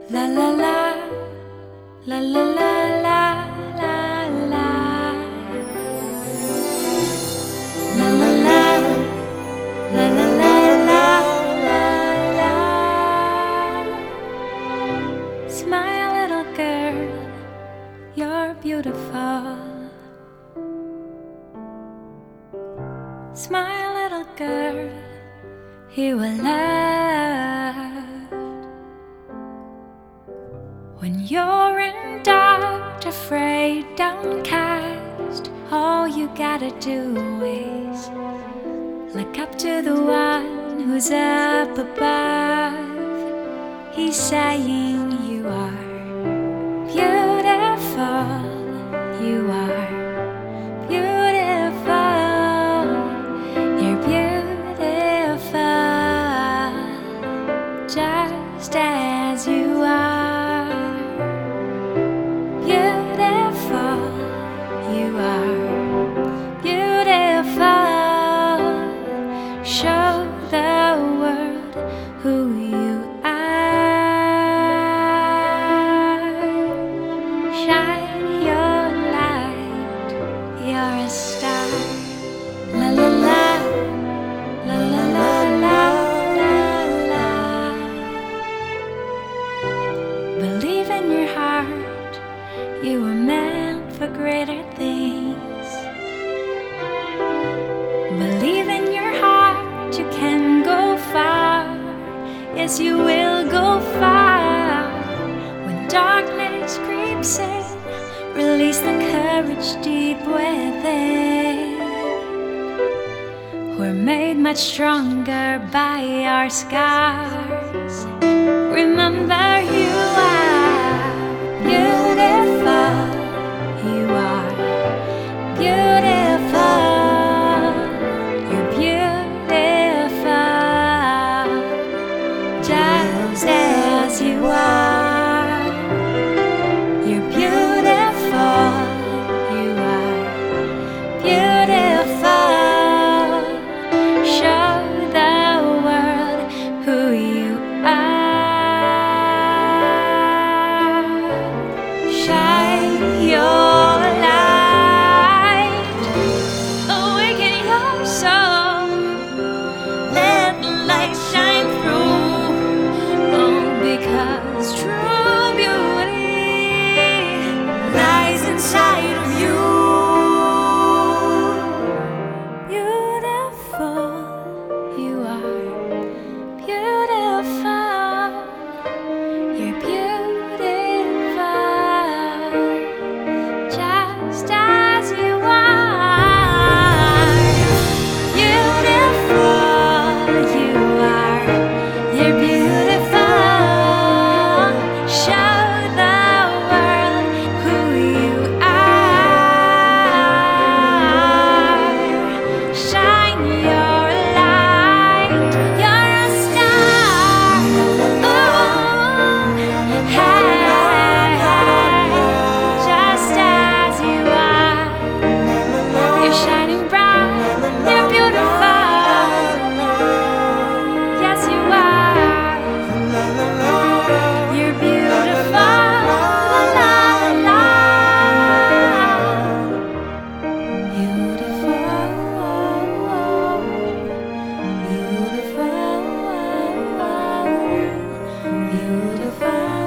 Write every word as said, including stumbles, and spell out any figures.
La la la, la la la la la la. La la la, la la la la la la. Smile, little girl, you're beautiful. Smile, little girl, you are loved. When you're in doubt, afraid, downcast, all you gotta do is look up to the one who's up above. He's saying you are beautiful, you are beautiful, you're beautiful, just as you are. Beautiful, you are beautiful. Show the world who you are. Shine your light, you're a star. La la la, la la la la la la. Believe in your heart, you were meant for greater things. Believe in your heart, you can go far. Yes, you will go far. When darkness creeps in, release the courage deep within. We're made much stronger by our scars. Remember, you are beautiful, you are beautiful, you're beautiful, just as you are. You're beautiful, you are beautiful. Show the world who you are. Shine your light, awaken your soul. Let the light shine through. Oh, because true beauty lies inside of you. Beautiful, you are beautiful. You're beautiful, just as you are. Beautiful, you are. You're beautiful. Show the world who you are. Shine your light. You're a star. Ooh, hey, just as you are. You're shining bright. You're beautiful. Yes, you are. You're beautiful. La, la, la. Beautiful. Beautiful. Beautiful.